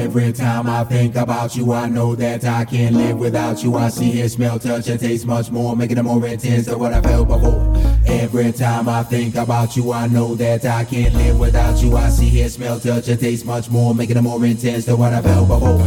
Every time I think about you, I know that I can't live without you. I see, hear, smell, touch, and taste much more, making it more intense than what I felt before. Every time I think about you, I know that I can't live without you. I see, hear, smell, touch, and taste much more, making it more intense than what I felt before.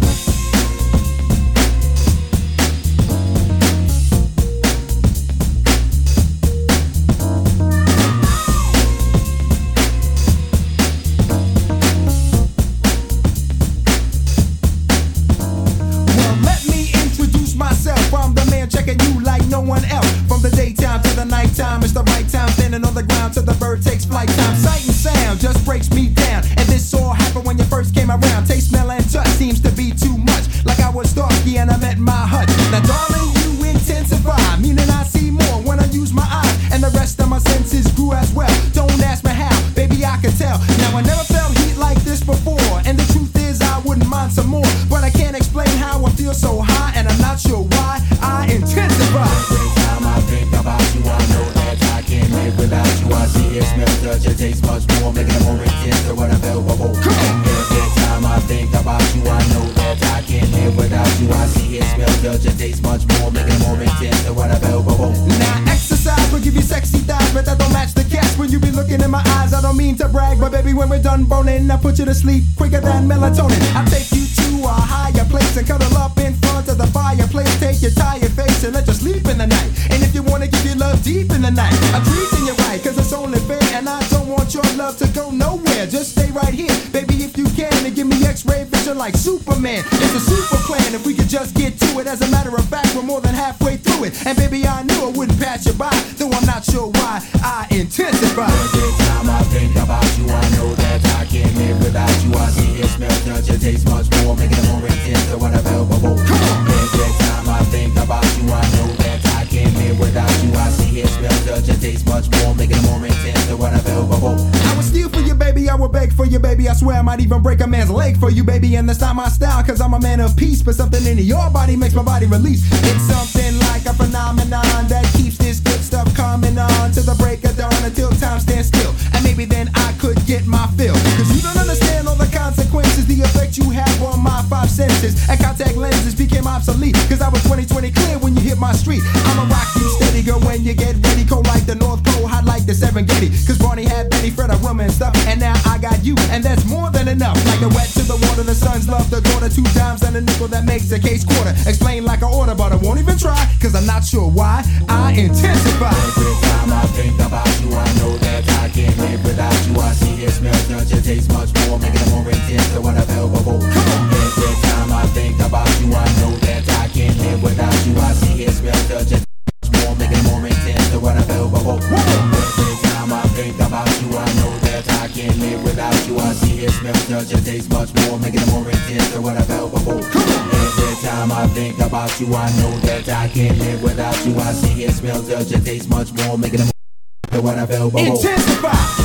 It's the right time, standing on the ground till the bird takes flight time. Sight and sound just breaks me down, and this all happened when you first came around. Taste, smell, and touch seems to be too much, like I was Starsky and I met my hut. Now darling, you intensify, meaning I see more when I use my eyes, and the rest of my senses grew as well. Don't ask me how, baby, I can tell. Now I never felt heat like this before, and the truth is I wouldn't mind some more, but I can't explain how I feel so high, and I'm not sure why I intensify. Every time I think about you, I know that I can't live without you. I see, hear, smell, touch, and taste much more, making it more intense than what I felt before. Every time I think about you, I know that I can't live without you. I see, hear, smell, touch, and taste much more, making it more intense than what I felt before. Now exercise will give you sexy thighs, but that don't match the cash when you be looking in my eyes. I don't mean to brag, but baby, when we're done boning, I put you to sleep quicker than melatonin. I take you to a higher place and cuddle up in front of the fireplace. Take your tired face and let you sleep in the night. And if you wanna give your love deep in the night, I'm treating you right, cause it's only fair, and I don't want your love to go nowhere. Just stay right here, baby, if you can, and give me X-ray vision like Superman. It's a super plan if we could just get to it. As a matter of fact, we're more than halfway through it, and baby, I knew I wouldn't pass you by, though I'm not sure why I intensify. Every time I think about you, I know that I can't live without you. I see, hear, smell, touch, and taste much more, making it more intense than what I felt before. Every time I think about you, I know that I can't live without you. I see, hear, smell, touch, and taste much more, making it more intense than what I felt before. I would steal for you, baby, I would beg for you, baby. I swear I might even break a man's leg for you, baby. And that's not my style, cause I'm a man of peace, but something in your body makes my body release. It's something like a phenomenon that keeps this good stuff coming on to the break of dawn until time stands still. And maybe then I could get my fill, cause you don't understand all the consequences, the effect you have on my five senses. And contact lenses became obsolete, cause I was 20/20 clear when you hit my street. I'ma rock you steady, girl, when you get ready. Cold like the North Pole, hot like the Serengeti. Cause Barney had Betty, Fred, a woman and stuff, and now I got you, and that's more than enough. Like the wet to the water, the son's love, the daughter, 2 dimes and a nickel that makes a case quarter. Explain like I order, but I won't even try, cause I'm not sure why I intensify. Every time I think about you, I know that I can't live without you. I see, hear, smell, touch, and taste much more, making it more intense than what I felt before. Every time I think about you, I know that I can't live without you. I see, hear, smell, touch, and taste much more, making it more intense than what I felt before. Every time I think about you, I know that I can't live without you. I see, hear, smell, touch, and taste much more, making it more intense than what I felt before. Every time I think about you, I know that I can't live without you. I see, hear, smell, touch, and taste much more, making it more than what I felt before. Intensify.